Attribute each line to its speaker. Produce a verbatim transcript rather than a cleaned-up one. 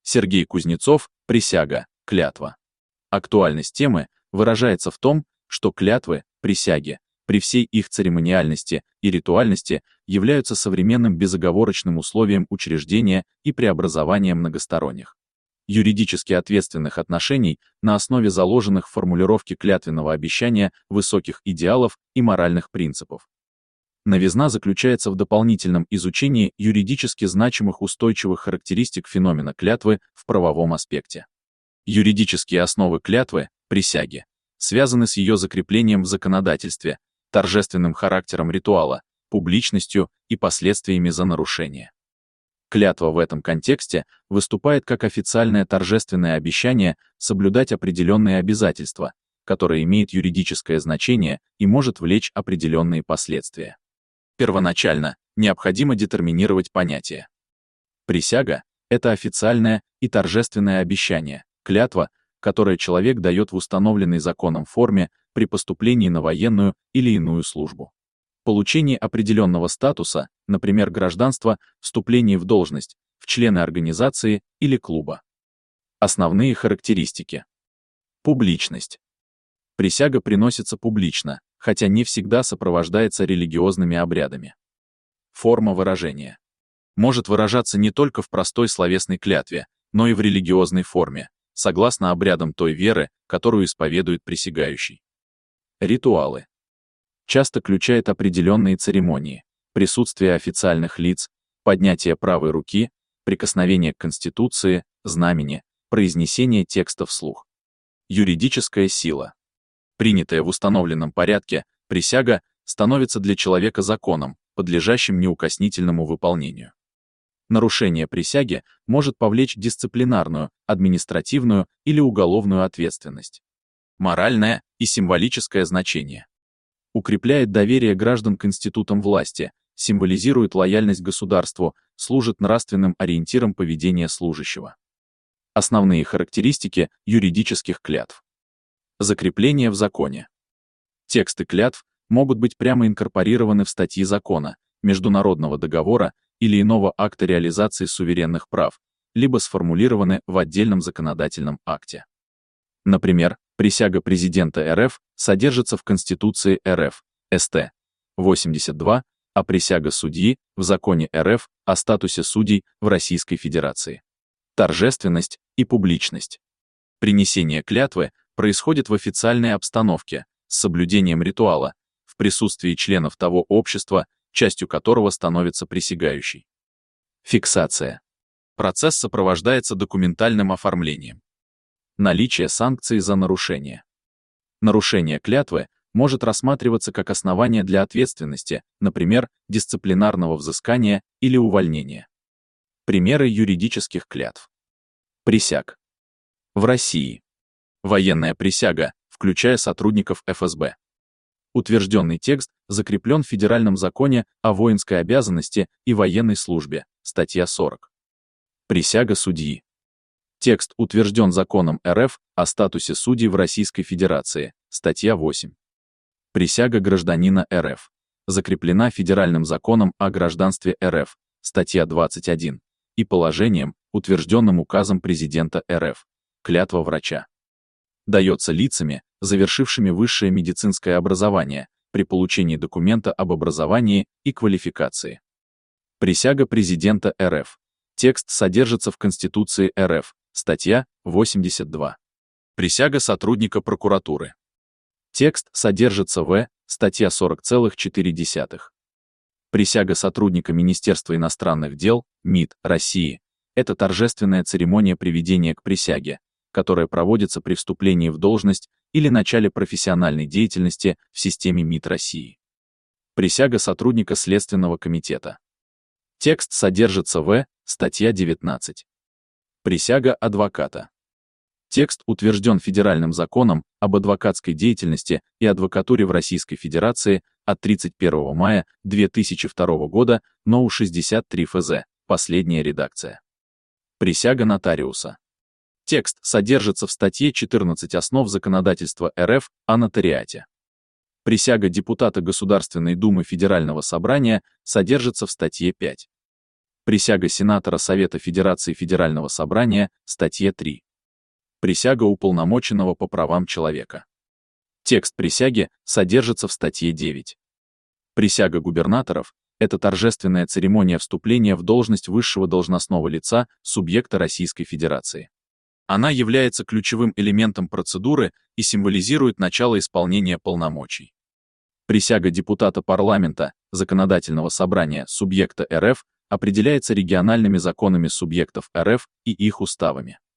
Speaker 1: Сергей Кузнецов, присяга, клятва. Актуальность темы выражается в том, что клятвы, присяги, при всей их церемониальности и ритуальности являются современным безоговорочным условием учреждения и преобразования многосторонних, юридически ответственных отношений на основе заложенных в формулировке клятвенного обещания высоких идеалов и моральных принципов. Новизна заключается в дополнительном изучении юридически значимых устойчивых характеристик феномена клятвы в правовом аспекте. Юридические основы клятвы, присяги, связаны с ее закреплением в законодательстве, торжественным характером ритуала, публичностью и последствиями за нарушение. Клятва в этом контексте выступает как официальное торжественное обещание соблюдать определенные обязательства, которое имеет юридическое значение и может влечь определенные последствия. Первоначально необходимо детерминировать понятие. Присяга — это официальное и торжественное обещание, клятва, которое человек дает в установленной законом форме при поступлении на военную или иную службу. Получении определенного статуса, например, гражданства, вступлении в должность, в члены организации или клуба. Основные характеристики. Публичность. Присяга приносится публично, хотя не всегда сопровождается религиозными обрядами. Форма выражения. Может выражаться не только в простой словесной клятве, но и в религиозной форме, согласно обрядам той веры, которую исповедует присягающий. Ритуалы. Часто включает определенные церемонии, присутствие официальных лиц, поднятие правой руки, прикосновение к Конституции, знамени, произнесение текста вслух. Юридическая сила. Принятая в установленном порядке, присяга становится для человека законом, подлежащим неукоснительному выполнению. Нарушение присяги может повлечь дисциплинарную, административную или уголовную ответственность. Моральное и символическое значение. Укрепляет доверие граждан к институтам власти, символизирует лояльность государству, служит нравственным ориентиром поведения служащего. Основные характеристики юридических клятв. Закрепление в законе. Тексты клятв могут быть прямо инкорпорированы в статьи закона, международного договора или иного акта реализации суверенных прав, либо сформулированы в отдельном законодательном акте. Например, присяга президента РФ содержится в Конституции РФ, СТ восемьдесят два, а присяга судьи в законе РФ о статусе судей в Российской Федерации. Торжественность и публичность. Принесение клятвы происходит в официальной обстановке, с соблюдением ритуала, в присутствии членов того общества, частью которого становится присягающий. Фиксация. Процесс сопровождается документальным оформлением. Наличие санкций за нарушение. Нарушение клятвы может рассматриваться как основание для ответственности, например, дисциплинарного взыскания или увольнения. Примеры юридических клятв. Присяг. В России. Военная присяга, включая сотрудников эф эс бэ. Утвержденный текст закреплен в Федеральном законе о воинской обязанности и военной службе, статья сорок. Присяга судьи. Текст утвержден законом РФ о статусе судей в Российской Федерации, статья восемь. Присяга гражданина РФ. Закреплена Федеральным законом о гражданстве РФ, статья двадцать один, и положением, утвержденным указом президента РФ, клятва врача. Дается лицами, завершившими высшее медицинское образование, при получении документа об образовании и квалификации. Присяга президента РФ. Текст содержится в Конституции РФ, статья восемьдесят два. Присяга сотрудника прокуратуры. Текст содержится в статья сорок целых четыре десятых. Присяга сотрудника Министерства иностранных дел, МИД, России. Это торжественная церемония приведения к присяге, которая проводится при вступлении в должность или начале профессиональной деятельности в системе МИД России. Присяга сотрудника Следственного комитета. Текст содержится в статья девятнадцать. Присяга адвоката. Текст утвержден Федеральным законом об адвокатской деятельности и адвокатуре в Российской Федерации от тридцать первого мая две тысячи второго года, НОУ шестьдесят три эф зэ, последняя редакция. Присяга нотариуса. Текст содержится в статье четырнадцать основ законодательства РФ о нотариате. Присяга депутата Государственной Думы Федерального собрания содержится в статье пять. Присяга сенатора Совета Федерации Федерального собрания, статья три. Присяга уполномоченного по правам человека. Текст присяги содержится в статье девять. Присяга губернаторов – это торжественная церемония вступления в должность высшего должностного лица субъекта Российской Федерации. Она является ключевым элементом процедуры и символизирует начало исполнения полномочий. Присяга депутата парламента, законодательного собрания субъекта РФ определяется региональными законами субъектов РФ и их уставами.